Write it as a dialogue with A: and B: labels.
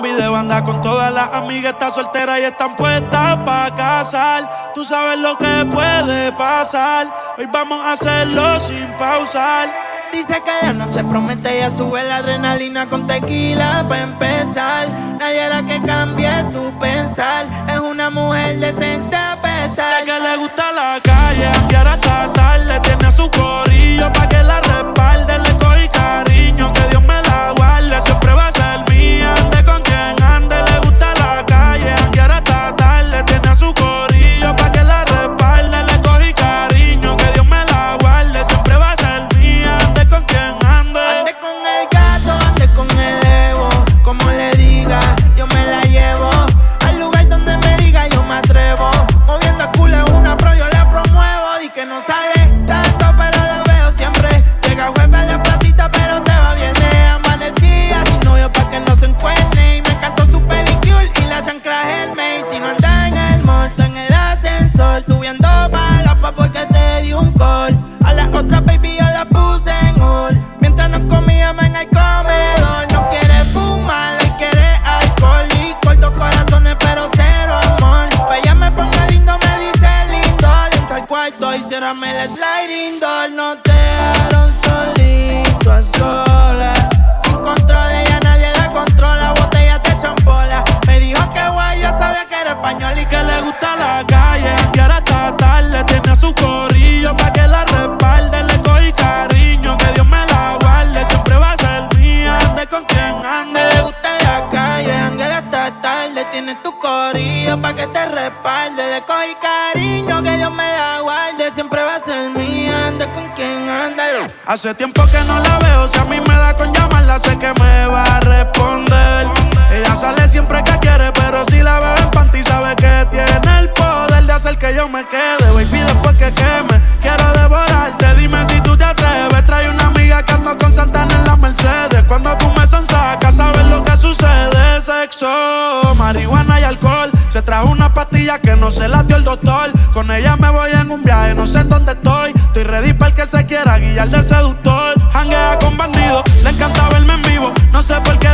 A: video anda con todas las amigas, está soltera y están puestas pa' casar. Tú sabes lo que puede pasar, hoy vamos a hacerlo sin pausar.
B: Dice que la noche promete, ya sube la adrenalina con tequila pa' empezar. Nadie hará que cambie su pensar, es una mujer decente a pesar.
A: De que le gusta la calle, janguear hasta tarde, tiene a su corillo pa' que la respalde. Le cogí cariño, que Dios me la guarde, siempre va a ser mía, ande con quien ande. Le gusta la calle, janguear hasta tarde, tiene a su corillo pa' que la respalde. Le cogí cariño, que Dios me la guarde, siempre va a ser mía, ande con quien ande.
B: Ande con el gato, ande con el Evo, como le diga, yo me la llevo. Al lugar donde me diga yo me atrevo, moviendo el culo en una pro, yo la promuevo. Di que no sale tanto, pero la veo siempre. Llega jueves a la placita, pero se va viernes. Amanecía sin novio pa' que no se encuerne, y me encantó su pedicure y la chancla Hermes. Si no anda en el mall, está en el ascensor, subiendo pa' la pa' porque te di un call. A las otras baby yo la puse en hold, mientras nos comíamos en el comedor. No quiere fumar, él quiere alcohol, licor, dos corazones pero cero amor. Pa' ella me ponga lindo, me dice lindo. Entra al cuarto y ciérrame el sliding door. No te dejaron solito a solas, sin control, ella nadie la controla. Botella te champola, me dijo que guay, yo sabía que era español y
A: Que le gusta la calle, janguear hasta tarde, tiene a su corillo pa' que la respalde. Le cogí cariño, que Dios me la guarde, siempre va a ser mía, ande con quien ande.
B: le gusta la calle, janguear hasta tarde, tiene tu corillo pa' que te respalde. Le cogí cariño, que Dios me la guarde, siempre va a ser mía, ande con quien anda.
A: Hace tiempo que no la veo, si a mí me da con llamarla sé que me va a responder. Ella sale siempre que quiere, pero si la veo en panty sabe que tiene el poder de hacer que yo me quede. Baby, después que queme, quiero devorarte, dime si tú te atreves. Trae una amiga que ando con Santana en la Mercedes. Cuando tú me sonsacas, sabes lo que sucede. Sexo, marihuana y alcohol. Se trajo una pastilla que no se la dio el doctor. Con ella me voy en un viaje, no sé en dónde estoy. Estoy ready para el que se quiera guiar de seductor. Janguea con bandidos, le encanta verme en vivo. No sé por qué